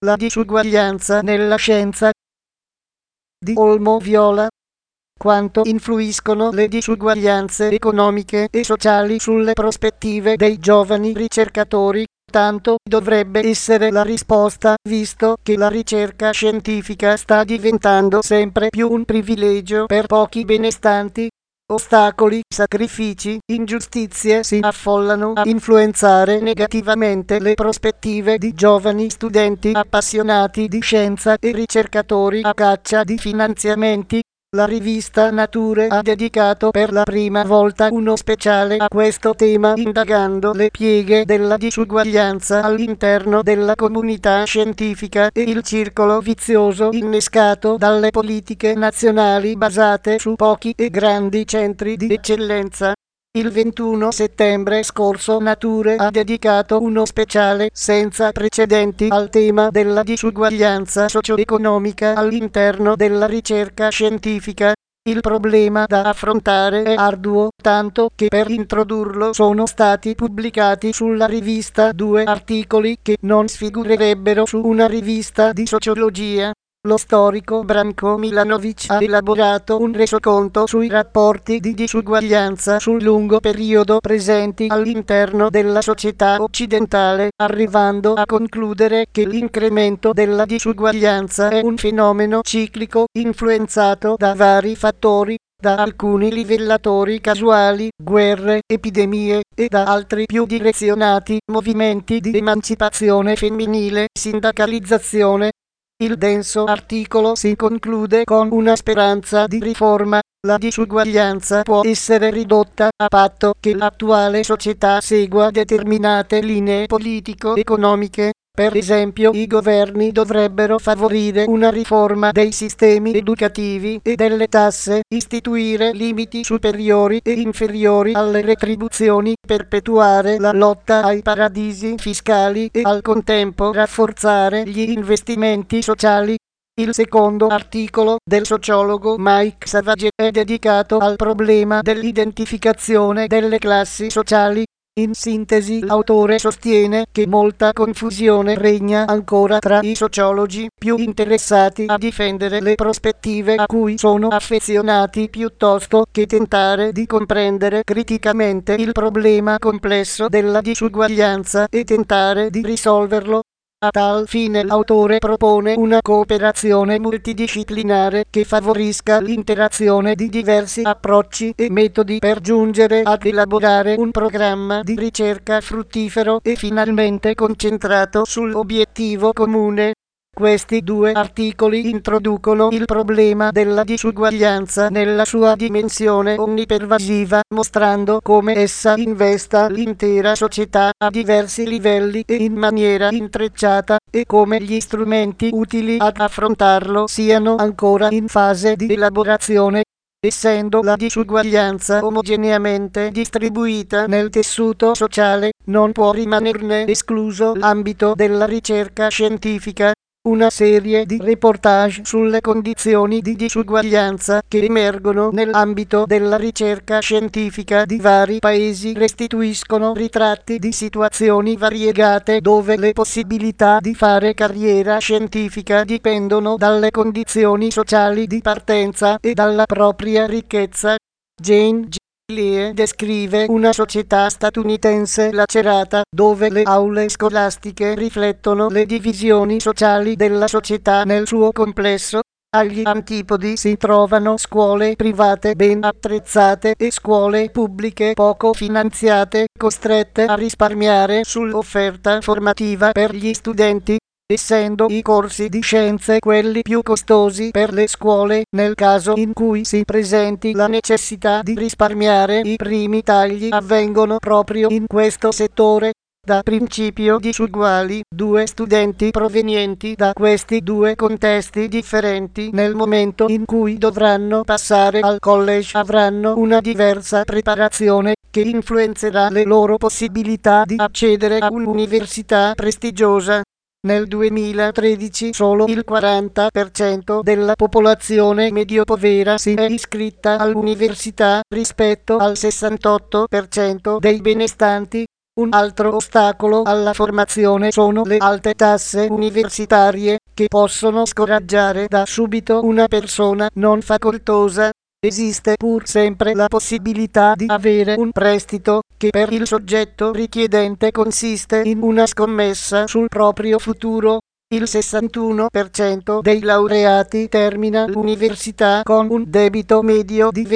La disuguaglianza nella scienza di Olmo Viola. Quanto influiscono le disuguaglianze economiche e sociali sulle prospettive dei giovani ricercatori? Tanto dovrebbe essere la risposta, visto che la ricerca scientifica sta diventando sempre più un privilegio per pochi benestanti. Ostacoli, sacrifici, ingiustizie si affollano a influenzare negativamente le prospettive di giovani studenti appassionati di scienza e ricercatori a caccia di finanziamenti. La rivista Nature ha dedicato per la prima volta uno speciale a questo tema, indagando le pieghe della disuguaglianza all'interno della comunità scientifica e il circolo vizioso innescato dalle politiche nazionali basate su pochi e grandi centri di eccellenza. Il 21 settembre scorso Nature ha dedicato uno speciale senza precedenti al tema della disuguaglianza socio-economica all'interno della ricerca scientifica. Il problema da affrontare è arduo, tanto che per introdurlo sono stati pubblicati sulla rivista 2 articoli che non sfigurerebbero su una rivista di sociologia. Lo storico Branko Milanovic ha elaborato un resoconto sui rapporti di disuguaglianza sul lungo periodo presenti all'interno della società occidentale, arrivando a concludere che l'incremento della disuguaglianza è un fenomeno ciclico influenzato da vari fattori, da alcuni livellatori casuali, guerre, epidemie, e da altri più direzionati, movimenti di emancipazione femminile, sindacalizzazione. Il denso articolo si conclude con una speranza di riforma. La disuguaglianza può essere ridotta a patto che l'attuale società segua determinate linee politico-economiche. Per esempio, i governi dovrebbero favorire una riforma dei sistemi educativi e delle tasse, istituire limiti superiori e inferiori alle retribuzioni, perpetuare la lotta ai paradisi fiscali e al contempo rafforzare gli investimenti sociali. Il secondo articolo del sociologo Mike Savage è dedicato al problema dell'identificazione delle classi sociali. In sintesi, l'autore sostiene che molta confusione regna ancora tra i sociologi più interessati a difendere le prospettive a cui sono affezionati piuttosto che tentare di comprendere criticamente il problema complesso della disuguaglianza e tentare di risolverlo. A tal fine l'autore propone una cooperazione multidisciplinare che favorisca l'interazione di diversi approcci e metodi per giungere ad elaborare un programma di ricerca fruttifero e finalmente concentrato sull'obiettivo comune. Questi due articoli introducono il problema della disuguaglianza nella sua dimensione onnipervasiva, mostrando come essa investa l'intera società a diversi livelli e in maniera intrecciata, e come gli strumenti utili ad affrontarlo siano ancora in fase di elaborazione. Essendo la disuguaglianza omogeneamente distribuita nel tessuto sociale, non può rimanerne escluso l'ambito della ricerca scientifica. Una serie di reportage sulle condizioni di disuguaglianza che emergono nell'ambito della ricerca scientifica di vari paesi restituiscono ritratti di situazioni variegate dove le possibilità di fare carriera scientifica dipendono dalle condizioni sociali di partenza e dalla propria ricchezza. Jane Lee descrive una società statunitense lacerata, dove le aule scolastiche riflettono le divisioni sociali della società nel suo complesso. Agli antipodi si trovano scuole private ben attrezzate e scuole pubbliche poco finanziate, costrette a risparmiare sull'offerta formativa per gli studenti. Essendo i corsi di scienze quelli più costosi per le scuole, nel caso in cui si presenti la necessità di risparmiare, i primi tagli avvengono proprio in questo settore. Da principio disuguali, due studenti provenienti da questi due contesti differenti nel momento in cui dovranno passare al college avranno una diversa preparazione che influenzerà le loro possibilità di accedere a un'università prestigiosa. Nel 2013 solo il 40% della popolazione medio-povera si è iscritta all'università rispetto al 68% dei benestanti. Un altro ostacolo alla formazione sono le alte tasse universitarie, che possono scoraggiare da subito una persona non facoltosa. Esiste pur sempre la possibilità di avere un prestito, che per il soggetto richiedente consiste in una scommessa sul proprio futuro. Il 61% dei laureati termina l'università con un debito medio di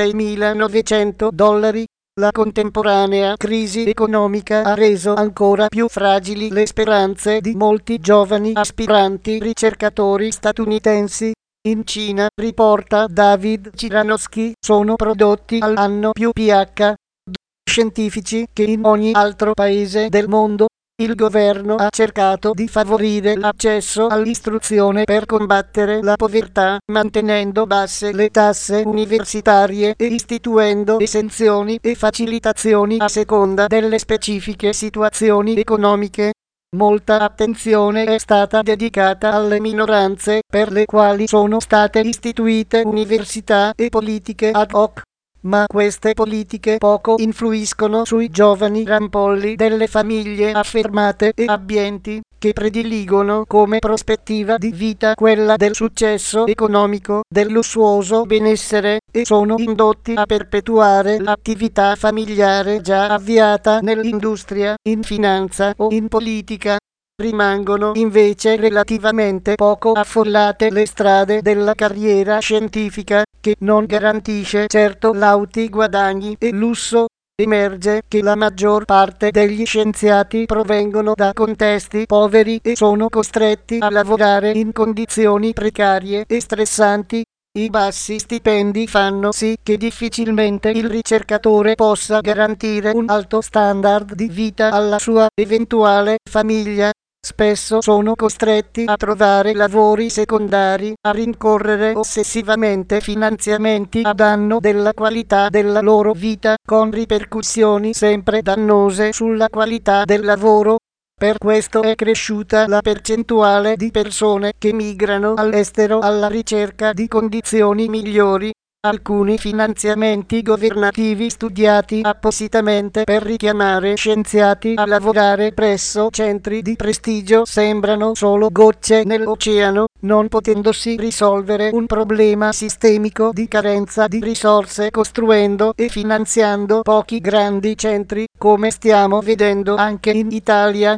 $26.900. La contemporanea crisi economica ha reso ancora più fragili le speranze di molti giovani aspiranti ricercatori statunitensi. In Cina, riporta David Ciranowski, sono prodotti all'anno più PhD scientifici che in ogni altro paese del mondo. Il governo ha cercato di favorire l'accesso all'istruzione per combattere la povertà, mantenendo basse le tasse universitarie e istituendo esenzioni e facilitazioni a seconda delle specifiche situazioni economiche. Molta attenzione è stata dedicata alle minoranze, per le quali sono state istituite università e politiche ad hoc. Ma queste politiche poco influiscono sui giovani rampolli delle famiglie affermate e abbienti, che prediligono come prospettiva di vita quella del successo economico, del lussuoso benessere, e sono indotti a perpetuare l'attività familiare già avviata nell'industria, in finanza o in politica. Rimangono invece relativamente poco affollate le strade della carriera scientifica, che non garantisce certo lauti guadagni e lusso. Emerge che la maggior parte degli scienziati provengono da contesti poveri e sono costretti a lavorare in condizioni precarie e stressanti. I bassi stipendi fanno sì che difficilmente il ricercatore possa garantire un alto standard di vita alla sua eventuale famiglia. Spesso sono costretti a trovare lavori secondari, a rincorrere ossessivamente finanziamenti a danno della qualità della loro vita, con ripercussioni sempre dannose sulla qualità del lavoro. Per questo è cresciuta la percentuale di persone che migrano all'estero alla ricerca di condizioni migliori. Alcuni finanziamenti governativi studiati appositamente per richiamare scienziati a lavorare presso centri di prestigio sembrano solo gocce nell'oceano, non potendosi risolvere un problema sistemico di carenza di risorse costruendo e finanziando pochi grandi centri, come stiamo vedendo anche in Italia.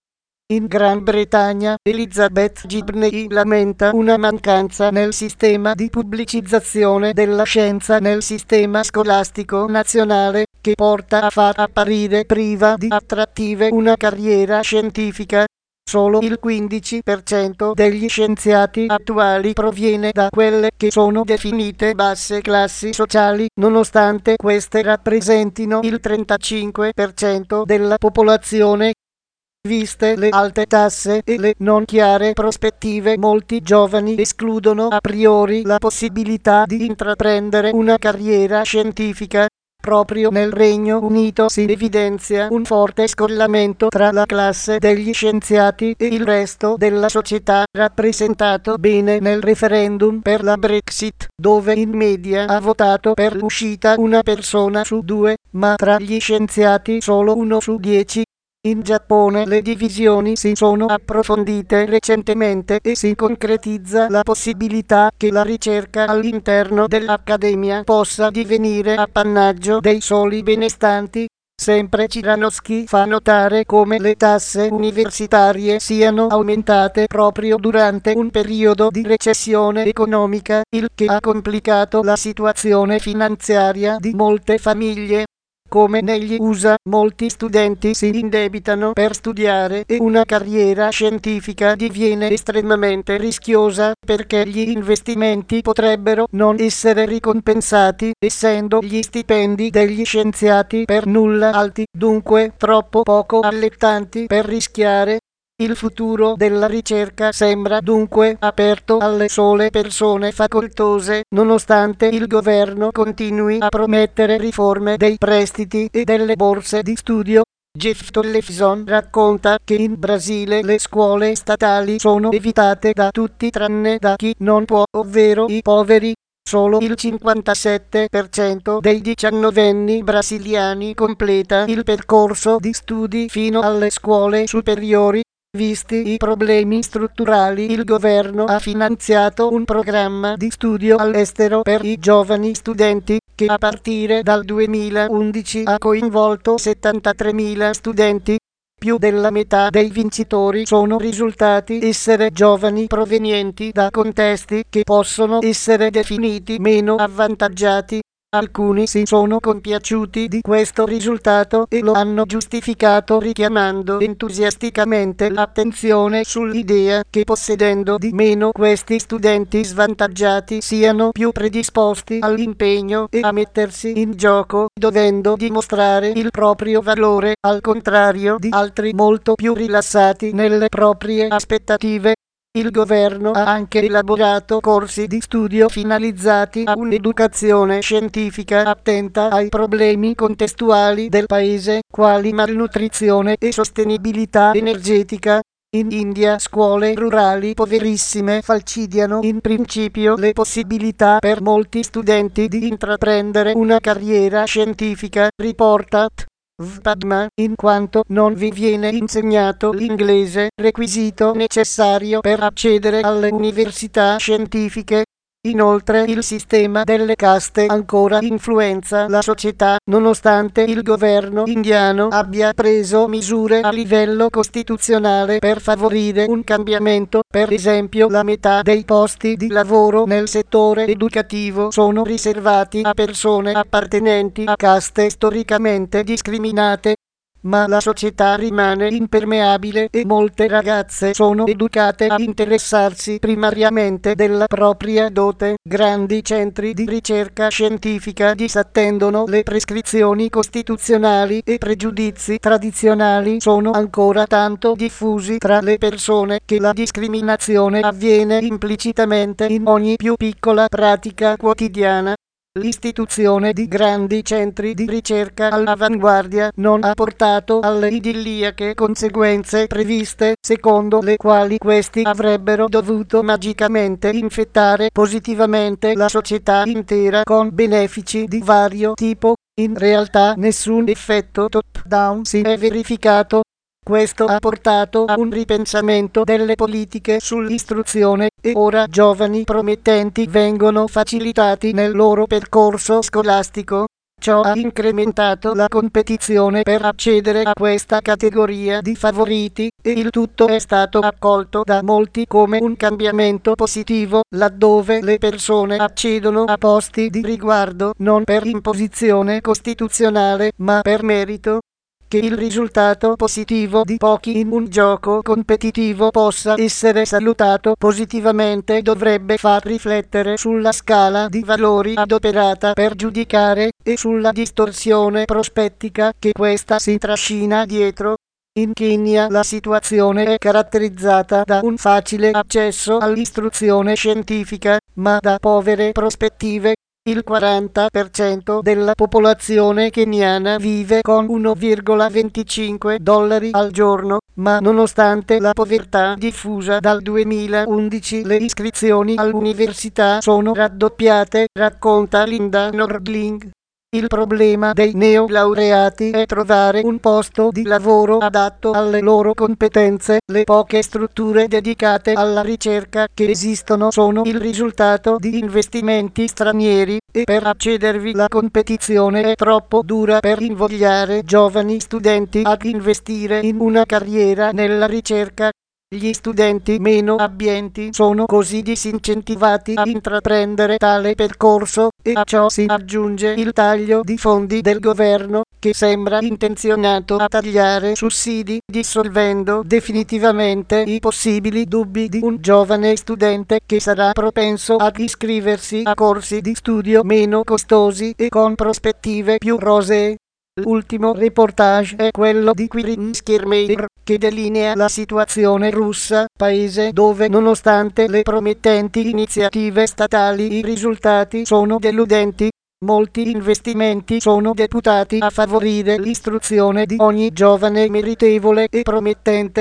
In Gran Bretagna, Elizabeth Gibney lamenta una mancanza nel sistema di pubblicizzazione della scienza nel sistema scolastico nazionale, che porta a far apparire priva di attrattive una carriera scientifica. Solo il 15% degli scienziati attuali proviene da quelle che sono definite basse classi sociali, nonostante queste rappresentino il 35% della popolazione. Viste le alte tasse e le non chiare prospettive, molti giovani escludono a priori la possibilità di intraprendere una carriera scientifica. Proprio nel Regno Unito si evidenzia un forte scollamento tra la classe degli scienziati e il resto della società, rappresentato bene nel referendum per la Brexit, dove in media ha votato per l'uscita una persona su 2, ma tra gli scienziati solo 1 su 10. In Giappone le divisioni si sono approfondite recentemente e si concretizza la possibilità che la ricerca all'interno dell'accademia possa divenire appannaggio dei soli benestanti. Sempre Ciranowski fa notare come le tasse universitarie siano aumentate proprio durante un periodo di recessione economica, il che ha complicato la situazione finanziaria di molte famiglie. Come negli USA, molti studenti si indebitano per studiare e una carriera scientifica diviene estremamente rischiosa, perché gli investimenti potrebbero non essere ricompensati, essendo gli stipendi degli scienziati per nulla alti, dunque troppo poco allettanti per rischiare. Il futuro della ricerca sembra dunque aperto alle sole persone facoltose, nonostante il governo continui a promettere riforme dei prestiti e delle borse di studio. Jeff Tollefson racconta che in Brasile le scuole statali sono evitate da tutti tranne da chi non può, ovvero i poveri. Solo il 57% dei 19enni brasiliani completa il percorso di studi fino alle scuole superiori. Visti i problemi strutturali, il governo ha finanziato un programma di studio all'estero per i giovani studenti che a partire dal 2011 ha coinvolto 73.000 studenti. Più della metà dei vincitori sono risultati essere giovani provenienti da contesti che possono essere definiti meno avvantaggiati. Alcuni si sono compiaciuti di questo risultato e lo hanno giustificato richiamando entusiasticamente l'attenzione sull'idea che possedendo di meno questi studenti svantaggiati siano più predisposti all'impegno e a mettersi in gioco, dovendo dimostrare il proprio valore, al contrario di altri molto più rilassati nelle proprie aspettative. Il governo ha anche elaborato corsi di studio finalizzati a un'educazione scientifica attenta ai problemi contestuali del paese, quali malnutrizione e sostenibilità energetica. In India scuole rurali poverissime falcidiano in principio le possibilità per molti studenti di intraprendere una carriera scientifica, riporta Padma, in quanto non vi viene insegnato l'inglese, requisito necessario per accedere alle università scientifiche. Inoltre il sistema delle caste ancora influenza la società, nonostante il governo indiano abbia preso misure a livello costituzionale per favorire un cambiamento. Per esempio, la metà dei posti di lavoro nel settore educativo sono riservati a persone appartenenti a caste storicamente discriminate. Ma la società rimane impermeabile e molte ragazze sono educate a interessarsi primariamente della propria dote. Grandi centri di ricerca scientifica disattendono le prescrizioni costituzionali e pregiudizi tradizionali sono ancora tanto diffusi tra le persone che la discriminazione avviene implicitamente in ogni più piccola pratica quotidiana. L'istituzione di grandi centri di ricerca all'avanguardia non ha portato alle idilliache conseguenze previste, secondo le quali questi avrebbero dovuto magicamente infettare positivamente la società intera con benefici di vario tipo. In realtà nessun effetto top-down si è verificato. Questo ha portato a un ripensamento delle politiche sull'istruzione e ora giovani promettenti vengono facilitati nel loro percorso scolastico. Ciò ha incrementato la competizione per accedere a questa categoria di favoriti e il tutto è stato accolto da molti come un cambiamento positivo, laddove le persone accedono a posti di riguardo non per imposizione costituzionale ma per merito. Che il risultato positivo di pochi in un gioco competitivo possa essere salutato positivamente dovrebbe far riflettere sulla scala di valori adoperata per giudicare e sulla distorsione prospettica che questa si trascina dietro. In Kenya la situazione è caratterizzata da un facile accesso all'istruzione scientifica, ma da povere prospettive. Il 40% della popolazione keniana vive con $1,25 al giorno, ma nonostante la povertà diffusa dal 2011 le iscrizioni all'università sono raddoppiate, racconta Linda Nordling. Il problema dei neolaureati è trovare un posto di lavoro adatto alle loro competenze. Le poche strutture dedicate alla ricerca che esistono sono il risultato di investimenti stranieri e per accedervi la competizione è troppo dura per invogliare giovani studenti ad investire in una carriera nella ricerca. Gli studenti meno abbienti sono così disincentivati a intraprendere tale percorso e a ciò si aggiunge il taglio di fondi del governo, che sembra intenzionato a tagliare sussidi, dissolvendo definitivamente i possibili dubbi di un giovane studente che sarà propenso ad iscriversi a corsi di studio meno costosi e con prospettive più rosee. L'ultimo reportage è quello di Quirin Skirmeier, che delinea la situazione russa, paese dove nonostante le promettenti iniziative statali i risultati sono deludenti. Molti investimenti sono deputati a favorire l'istruzione di ogni giovane meritevole e promettente.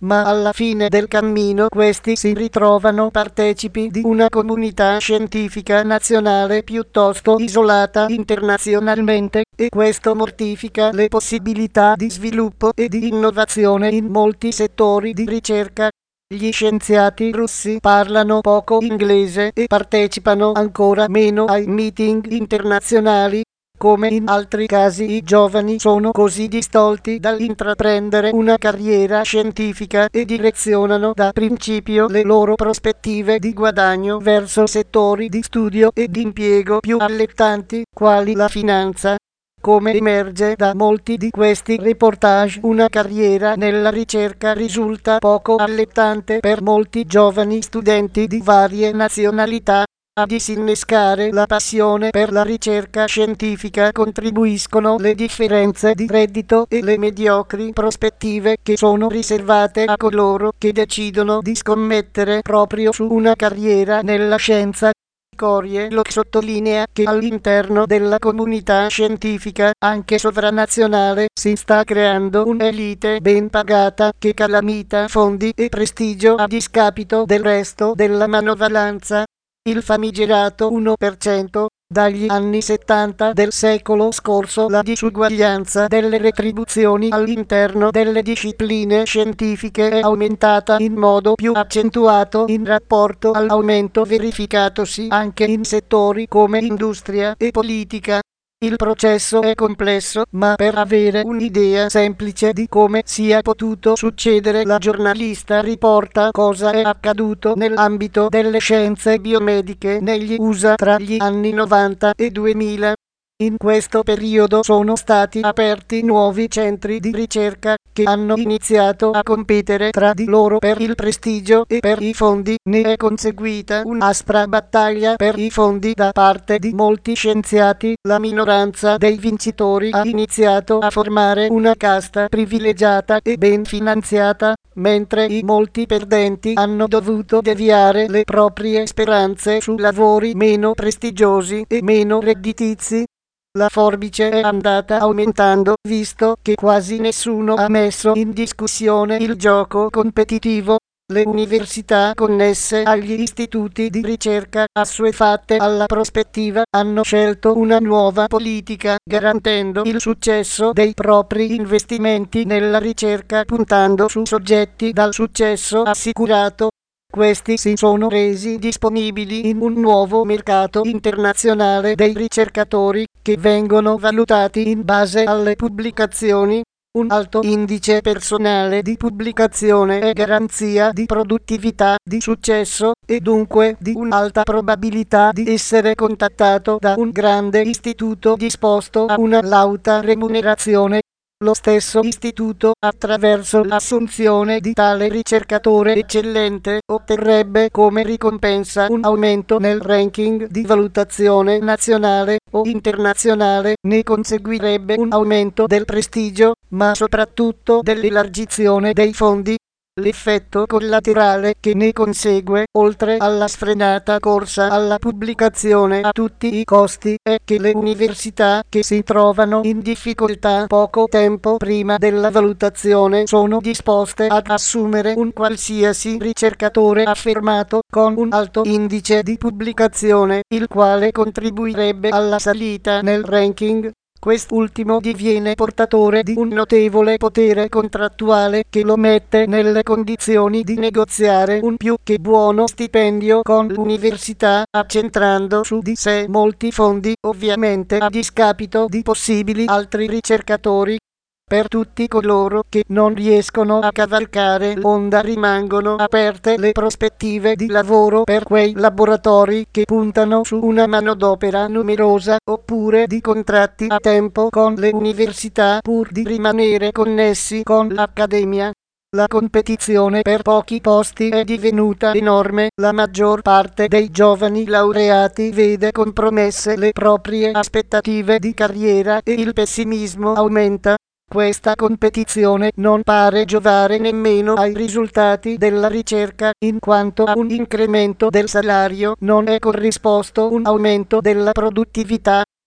ma alla fine del cammino questi si ritrovano partecipi di una comunità scientifica nazionale piuttosto isolata internazionalmente, e questo mortifica le possibilità di sviluppo e di innovazione in molti settori di ricerca. Gli scienziati russi parlano poco inglese e partecipano ancora meno ai meeting internazionali. Come in altri casi i giovani sono così distolti dall'intraprendere una carriera scientifica e direzionano da principio le loro prospettive di guadagno verso settori di studio e di impiego più allettanti, quali la finanza. Come emerge da molti di questi reportage, una carriera nella ricerca risulta poco allettante per molti giovani studenti di varie nazionalità. A disinnescare la passione per la ricerca scientifica contribuiscono le differenze di reddito e le mediocri prospettive che sono riservate a coloro che decidono di scommettere proprio su una carriera nella scienza. Corie lo sottolinea che all'interno della comunità scientifica, anche sovranazionale, si sta creando un'elite ben pagata che calamita fondi e prestigio a discapito del resto della manovalanza. Il famigerato 1%. Dagli anni 70 del secolo scorso la disuguaglianza delle retribuzioni all'interno delle discipline scientifiche è aumentata in modo più accentuato in rapporto all'aumento verificatosi anche in settori come industria e politica. Il processo è complesso, ma per avere un'idea semplice di come sia potuto succedere, la giornalista riporta cosa è accaduto nell'ambito delle scienze biomediche negli USA tra gli anni 90 e 2000. In questo periodo sono stati aperti nuovi centri di ricerca che hanno iniziato a competere tra di loro per il prestigio e per i fondi. Ne è conseguita un'aspra battaglia per i fondi da parte di molti scienziati. La minoranza dei vincitori ha iniziato a formare una casta privilegiata e ben finanziata, mentre i molti perdenti hanno dovuto deviare le proprie speranze su lavori meno prestigiosi e meno redditizi. La forbice è andata aumentando, visto che quasi nessuno ha messo in discussione il gioco competitivo. Le università connesse agli istituti di ricerca, assuefatte alla prospettiva, hanno scelto una nuova politica, garantendo il successo dei propri investimenti nella ricerca, puntando su soggetti dal successo assicurato. Questi si sono resi disponibili in un nuovo mercato internazionale dei ricercatori, che vengono valutati in base alle pubblicazioni. Un alto indice personale di pubblicazione è garanzia di produttività, di successo, e dunque di un'alta probabilità di essere contattato da un grande istituto disposto a una lauta remunerazione. Lo stesso istituto, attraverso l'assunzione di tale ricercatore eccellente, otterrebbe come ricompensa un aumento nel ranking di valutazione nazionale o internazionale, ne conseguirebbe un aumento del prestigio, ma soprattutto dell'elargizione dei fondi. L'effetto collaterale che ne consegue, oltre alla sfrenata corsa alla pubblicazione a tutti i costi, è che le università che si trovano in difficoltà poco tempo prima della valutazione sono disposte ad assumere un qualsiasi ricercatore affermato con un alto indice di pubblicazione, il quale contribuirebbe alla salita nel ranking. Quest'ultimo diviene portatore di un notevole potere contrattuale che lo mette nelle condizioni di negoziare un più che buono stipendio con l'università, accentrando su di sé molti fondi, ovviamente a discapito di possibili altri ricercatori. Per tutti coloro che non riescono a cavalcare l'onda rimangono aperte le prospettive di lavoro per quei laboratori che puntano su una manodopera numerosa, oppure di contratti a tempo con le università pur di rimanere connessi con l'accademia. La competizione per pochi posti è divenuta enorme, la maggior parte dei giovani laureati vede compromesse le proprie aspettative di carriera e il pessimismo aumenta. Questa competizione non pare giovare nemmeno ai risultati della ricerca, in quanto a un incremento del salario non è corrisposto un aumento della produttività.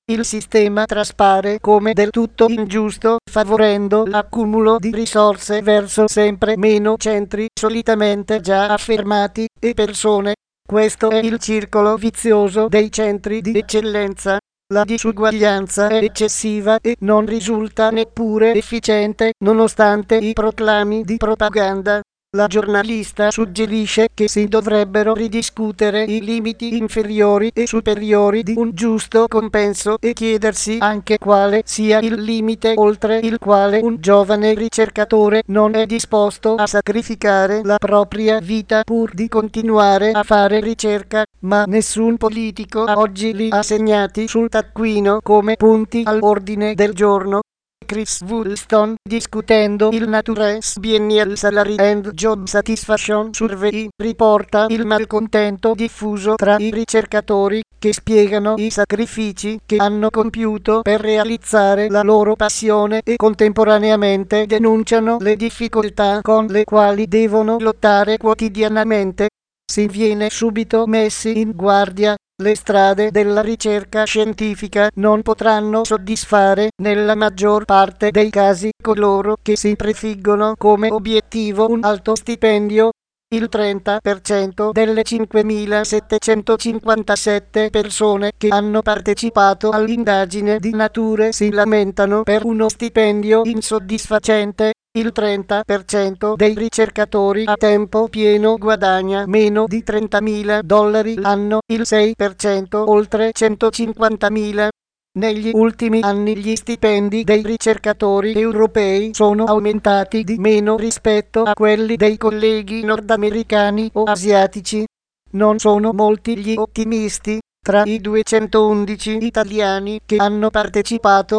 Il sistema traspare come del tutto ingiusto, favorendo l'accumulo di risorse verso sempre meno centri solitamente già affermati e persone. Questo è il circolo vizioso dei centri di eccellenza. La disuguaglianza è eccessiva e non risulta neppure efficiente, nonostante i proclami di propaganda. La giornalista suggerisce che si dovrebbero ridiscutere i limiti inferiori e superiori di un giusto compenso e chiedersi anche quale sia il limite oltre il quale un giovane ricercatore non è disposto a sacrificare la propria vita pur di continuare a fare ricerca, ma nessun politico a oggi li ha segnati sul taccuino come punti all'ordine del giorno. Chris Woolston, discutendo il Natures Biennial Salary and Job Satisfaction Survey, riporta il malcontento diffuso tra i ricercatori che spiegano i sacrifici che hanno compiuto per realizzare la loro passione e contemporaneamente denunciano le difficoltà con le quali devono lottare quotidianamente. Si viene subito messi in guardia. Le strade della ricerca scientifica non potranno soddisfare nella maggior parte dei casi coloro che si prefiggono come obiettivo un alto stipendio. Il 30% delle 5.757 persone che hanno partecipato all'indagine di Nature si lamentano per uno stipendio insoddisfacente. Il 30% dei ricercatori a tempo pieno guadagna meno di $30.000 l'anno, il 6% oltre 150.000. Negli ultimi anni gli stipendi dei ricercatori europei sono aumentati di meno rispetto a quelli dei colleghi nordamericani o asiatici. Non sono molti gli ottimisti. Tra i 211 italiani che hanno partecipato,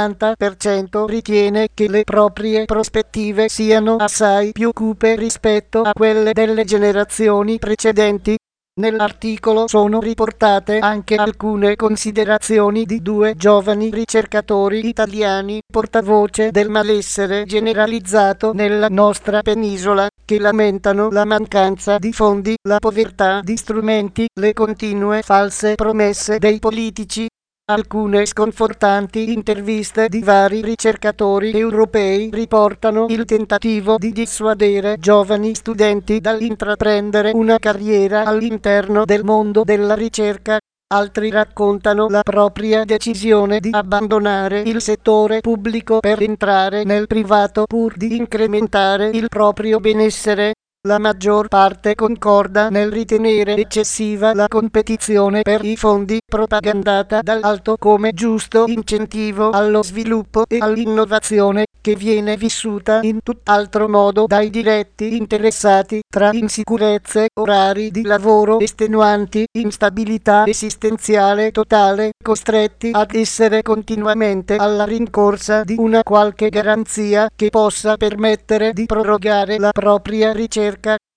l'80% ritiene che le proprie prospettive siano assai più cupe rispetto a quelle delle generazioni precedenti. Nell'articolo sono riportate anche alcune considerazioni di due giovani ricercatori italiani, portavoce del malessere generalizzato nella nostra penisola, che lamentano la mancanza di fondi, la povertà di strumenti, le continue false promesse dei politici. Alcune sconfortanti interviste di vari ricercatori europei riportano il tentativo di dissuadere giovani studenti dall'intraprendere una carriera all'interno del mondo della ricerca. Altri raccontano la propria decisione di abbandonare il settore pubblico per entrare nel privato pur di incrementare il proprio benessere. La maggior parte concorda nel ritenere eccessiva la competizione per i fondi propagandata dall'alto come giusto incentivo allo sviluppo e all'innovazione, che viene vissuta in tutt'altro modo dai diretti interessati, tra insicurezze, orari di lavoro estenuanti, instabilità esistenziale totale, costretti ad essere continuamente alla rincorsa di una qualche garanzia che possa permettere di prorogare la propria ricerca.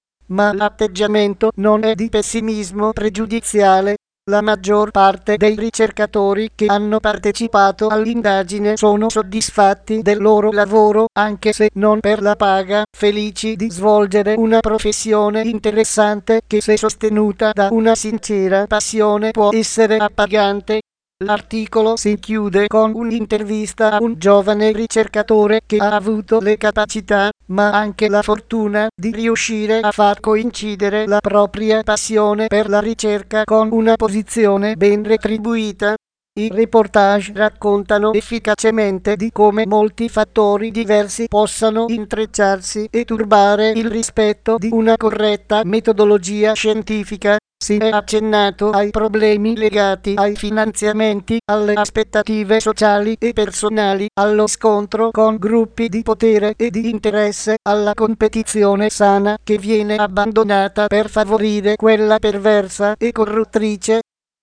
Ma l'atteggiamento non è di pessimismo pregiudiziale. La maggior parte dei ricercatori che hanno partecipato all'indagine sono soddisfatti del loro lavoro, anche se non per la paga, felici di svolgere una professione interessante che, se sostenuta da una sincera passione, può essere appagante. L'articolo si chiude con un'intervista a un giovane ricercatore che ha avuto le capacità, ma anche la fortuna, di riuscire a far coincidere la propria passione per la ricerca con una posizione ben retribuita. I reportage raccontano efficacemente di come molti fattori diversi possano intrecciarsi e turbare il rispetto di una corretta metodologia scientifica. Si è accennato ai problemi legati ai finanziamenti, alle aspettative sociali e personali, allo scontro con gruppi di potere e di interesse, alla competizione sana che viene abbandonata per favorire quella perversa e corruttrice.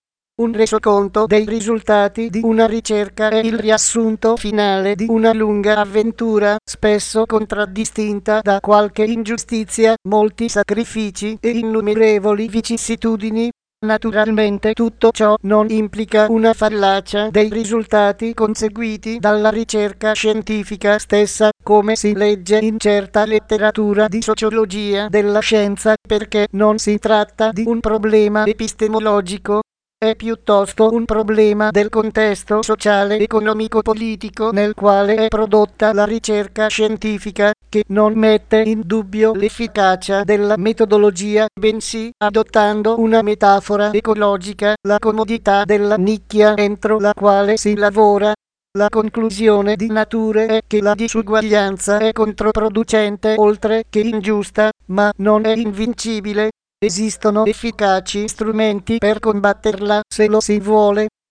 Un resoconto dei risultati di una ricerca è il riassunto finale di una lunga avventura, spesso contraddistinta da qualche ingiustizia, molti sacrifici e innumerevoli vicissitudini. Naturalmente tutto ciò non implica una fallacia dei risultati conseguiti dalla ricerca scientifica stessa, come si legge in certa letteratura di sociologia della scienza, perché non si tratta di un problema epistemologico. è piuttosto un problema del contesto sociale economico-politico nel quale è prodotta la ricerca scientifica, che non mette in dubbio l'efficacia della metodologia, bensì, adottando una metafora ecologica, la comodità della nicchia entro la quale si lavora. La conclusione di Nature è che la disuguaglianza è controproducente oltre che ingiusta, ma non è invincibile. Esistono efficaci strumenti per combatterla se lo si vuole.